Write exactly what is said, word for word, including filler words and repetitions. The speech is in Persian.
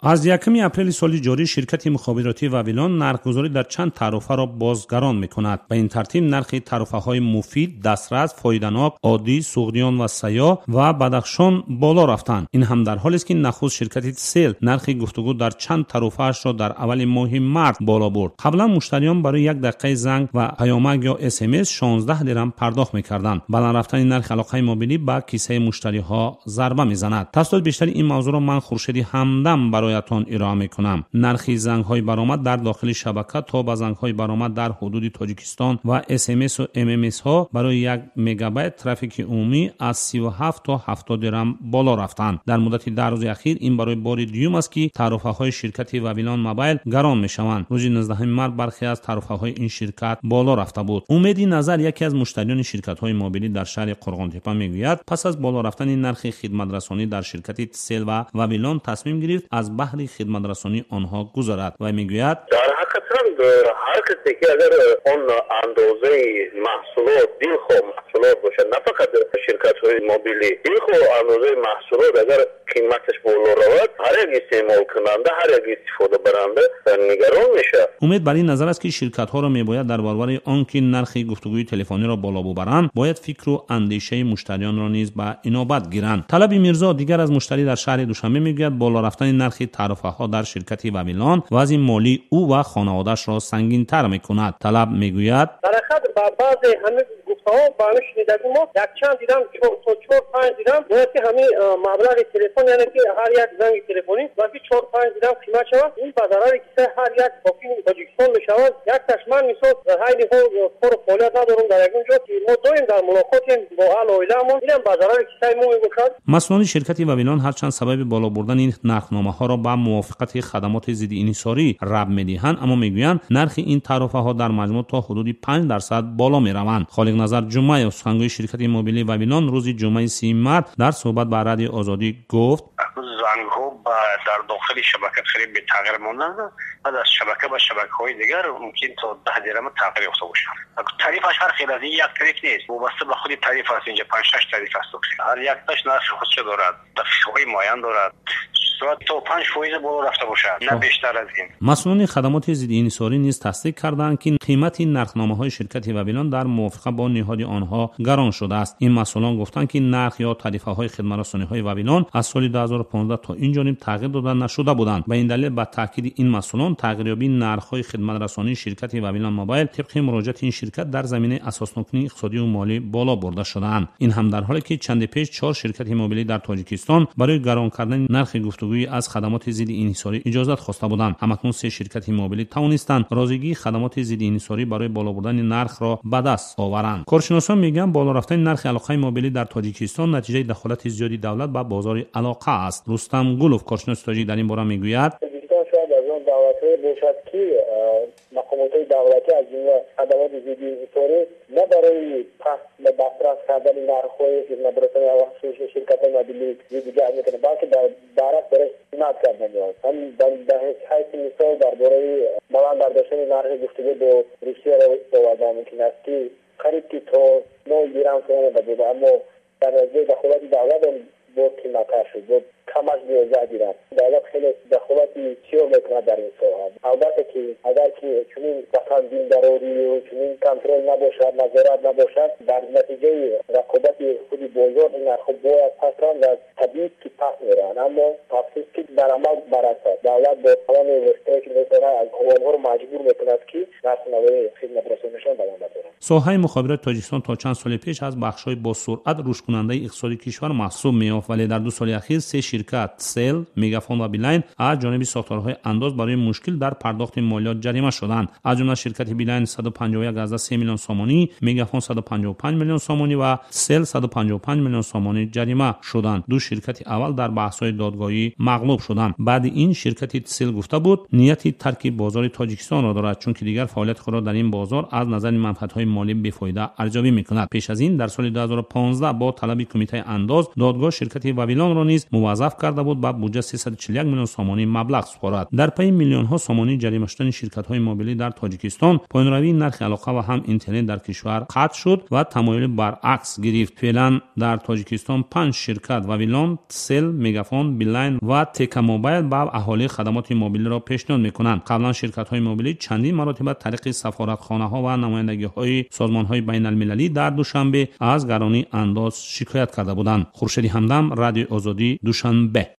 از یکم اپریل سال جاری شرکت مخابراتی واویلان نرخ‌گذاری در چند تعرفه را بازگران می‌کند. به این ترتیب نرخ تعرفه‌های مفید، دسترس، فایده‌ناک، عادی، سوغدیان و سیاه و بدخشان بالا رفتند. این هم در حالی است که نخست شرکت سیل نرخ گفتگو در چند تعرفه‌اش را در اول ماه مارس بالا برد. قبلا مشتریان برای یک دقیقه زنگ و پیامک یا اس ام اس شانزده درم پرداخت می‌کردند. بالا رفتن نرخ علاقه موبیلی به کیسه مشتری‌ها ضربه می‌زند. تفصیلات بیشتر این موضوع را من خورشیدی همدم برایتان ارائه می‌کنم. نرخ زنگ‌های برآمد در داخل شبکه تا به زنگ‌های برآمد در حدود تاجیکستان و اس ام اس و ام ام اس ها برای یک مگابایت ترافیک عمومی از سی و هفت تا هفتاد درم بالا رفتند. در مدت ده روز اخیر این برای بار دیوم است که تعرفه‌های شرکت واویلان موبایل گران می‌شوند. روز نوزدهم مارس برخی از تعرفه‌های این شرکت بالا رفته بود. امیدی نظر یکی از مشتریان شرکت‌های موبیلی در شهر قرغانتپه میگوید پس از بالا رفتن نرخ خدمت رسانی در شرکت سیل و واویلان تصمیم گرفت از بحر خدمت رسانی آنها گذرد و میگوید در حقیقت هر کسی که اگر اون اندازه محصولات دلخواه محصولات باشه، نه فقط شرکت‌های موبیلی، دلخواه اندازه محصولات اگر قیمتش بالا رود، هر یک استعمال کننده، هر یک استفاده برنده نگران میشه. امید بر این نظر است که شرکت‌ها را میباید در برابر آنکه نرخ گفتگوی تلفنی را بالا ببرند، باید فکر و اندیشه مشتریان را نیز به عنایت گیرند. طلب میرزا دیگر از مشتری در شهر دوشنبه میگوید بالا رفتن نرخ تعرفه‌ها در شرکت واویلان وضع مالی او و خانواده‌اش را سنگین‌تر میکند. طلب میگوید در حقیقت با بعض همه گفته‌ها بانش شنیدیم ما یک چند دیدم چهار چهار پنج دیدم باید که همین مبلغ تلفن یعنی که هر یک زنگ تلفنی وقتی چهار پنج دیدم قیمت شود این به ضرر کیسه هر یک باقی تاجیکستان میشود. یک تشمن مثال خیلی خوب کار فعالیت ندارم در یک جا که ما دائم در ملاقاتیم با اهل و عائله‌مون اینم به ضرر کیسه ما میباشد. مسئولان شرکت واویلان هرچند سبب بالا بردن این نرخنامه‌ها را به موافقت خدمات ضد انحصاری رب می‌دهند، اما میگویند نرخ این تعرفه‌ها در مجموع تا حدود پنج درصد بالا می‌روند. خالق نظر جمعه سخنگوی شرکت موبیلی واویلان روز جمعه سی مارس در صحبت با رادیو آزادی گفت زنگ‌ها در داخل شبکه خیلی به تغییر ماندند. بعد از شبکه به شبکه‌های دیگر ممکن تا ده درم تغییر یافته باشد. تعریفش هر خیلی از این یک تعریف نیست، وابسته به خود تعریف است. اینجا پنج شش تعریف است. هر یک تاش نرخ خودش دارد، تفصیل‌های معین دارد. صورت تا پنج فایز بالا رفته باشد، نه بیشتر از این. مسئولان خدمات ضد انحصاری نیز تصدیق کردند که قیمت نرخنامه‌های شرکت واویلان در موافقه با نهاد آنها گران شده است. این مسئولان گفتند که نرخ یا تعرفه‌های خدمت رسانی‌های واویلان از سال دو هزار و پانزده تا این جانب تغییر داده نشده بودند. به این دلیل با تاکید این مسئولان تغییریابی نرخ‌های خدمت رسانی شرکت واویلان موبایل طبق مراجعات این شرکت در زمینه اساسناکنی اقتصادی و مالی بالا برده شده‌اند. این هم در حالی که چند پیش چهار شرکت موبیلی در تاجیکستان برای گران کردن نرخ گفتگویی از خدمات ضد انحصاری اجازه خواسته بودند. همکنون سه شرکت موبیلی توانستند راضیگی خدمات ضد انحصاری برای بالا بردن نرخ را به دست آورند. کارشناسان میگن بالا رفتن نرخ علاقه موبیلی در تاجیکستان نتیجه دخالت زیادی دولت به بازار علاقه است. رستم گلوف کارشناس تاجیک در این باره میگوید باشد که مقامات دولتی از جمله خدمات ضد انحصاری نه برای پس و دسترس کردن نرخ‌های خدمات رسانی و شرکت‌های موبیلی دیگر میکنه، بلکه در برعکس برای صنعت کردن میاد. هم در حیث مثال درباره مواد برداشتن نرخ گفتگو با روسیه را آوردن ممکن است که خرید که تا نه گرم کنه بده، اما در نتیجه دخالت دولت با قیمت‌ها شد با کمش بیازه دیدن. دولت خیلی دخالتی چیو میکنه در این ساحه. البته که اگر که چنین تنظیم ضروری و چنین کنترل نباشد، نظارت نباشد، در نتیجه رقابت خود بازار این نرخ‌ها باید پس راند از طبیعی که پس میرن. اما افسوس که در عمل برعکس است. دولت با تمام وسیله‌ای که میتونه از عوام‌ها رو مجبور میکند که نرخ‌نامه خدمات رسانیشان بالا ببرند. ساحه مخابرات تاجیکستان تا چند سال پیش از بخش‌های با سرعت رشد کننده اقتصادی کشور محسوب می‌یافت، ولی در دو سال اخیر سه شرکت سیل، میگافون و بیلاین از جانب ساختارهای انداز برای مشکل در پرداخت مالیات جریمه شدند. از جمله شرکت بیلاین صد و پنجاه و یک ازده سه میلیون سامانی، میگافون صد و پنجاه و پنج میلیون سامانی و سیل صد و پنجاه و پنج میلیون سامانی جریمه شدند. دو شرکت اول در بحث‌های دادگاهی مغلوب شدند. بعد این شرکت سیل گفته بود نیتی ترک بازار تاجیکستان را دارد، چون که دیگر فعالیت خود را در این بازار از نظر منفعت‌های مالی بی‌فایده ارزیابی می‌کند. پیش از این در سال دو هزار و پانزده با طلب کمیته انداز دادگاه شرکت واویلان را نیز موظف کرده بود با بودجه سیصد و چهل و یک میلیون سامانی مبلغ سپارد. در پی میلیون ها سامانه جریمه شدن شرکت های موبیلی در تاجیکستان، پایین‌روی نرخ علاقه و هم اینترنت در کشور قطع شد و تمایل برعکس گرفت. فعلا در تاجیکستان پنج شرکت واویلون، سل، مگافون، بیلاین و تکا موبایل به اهالی خدمات موبیلی را پیشنهاد میکنند. قبلا شرکت های موبیلی چندین مرتبه طریق سفارتخانه ها و نمایندگی های سازمان های بین المللی در دوشنبه از گرانی انداز شکایت کرده بودند. خورشید همدم، رادیو آزادی، دوشنبه.